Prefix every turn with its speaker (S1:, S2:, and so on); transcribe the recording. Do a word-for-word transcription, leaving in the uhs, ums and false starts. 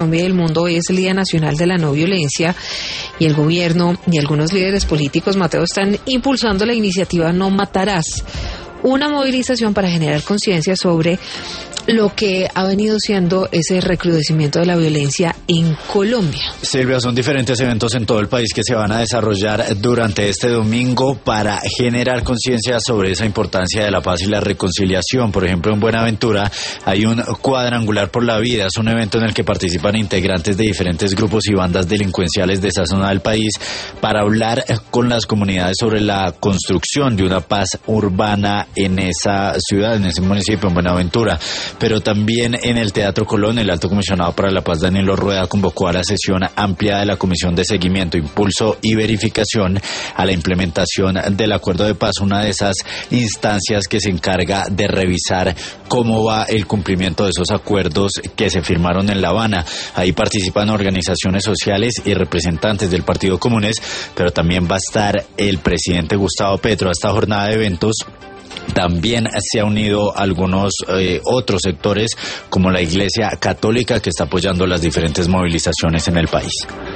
S1: Colombia y el mundo es el Día Nacional de la No Violencia y el gobierno y algunos líderes políticos, Mateo, están impulsando la iniciativa No Matarás, una movilización para generar conciencia sobre lo que ha venido siendo ese recrudecimiento de la violencia en Colombia.
S2: Silvia, son diferentes eventos en todo el país que se van a desarrollar durante este domingo para generar conciencia sobre esa importancia de la paz y la reconciliación. Por ejemplo, en Buenaventura hay un cuadrangular por la vida. Es un evento en el que participan integrantes de diferentes grupos y bandas delincuenciales de esa zona del país para hablar con las comunidades sobre la construcción de una paz urbana en esa ciudad, en ese municipio, en Buenaventura. Pero también en el Teatro Colón, el Alto Comisionado para la Paz, Danilo Rueda, convocó a la sesión ampliada de la Comisión de Seguimiento, Impulso y Verificación a la implementación del Acuerdo de Paz, una de esas instancias que se encarga de revisar cómo va el cumplimiento de esos acuerdos que se firmaron en La Habana. Ahí participan organizaciones sociales y representantes del Partido Comunes, pero también va a estar el presidente Gustavo Petro. A esta jornada de eventos también se han unido algunos eh, otros sectores como la Iglesia Católica, que está apoyando las diferentes movilizaciones en el país.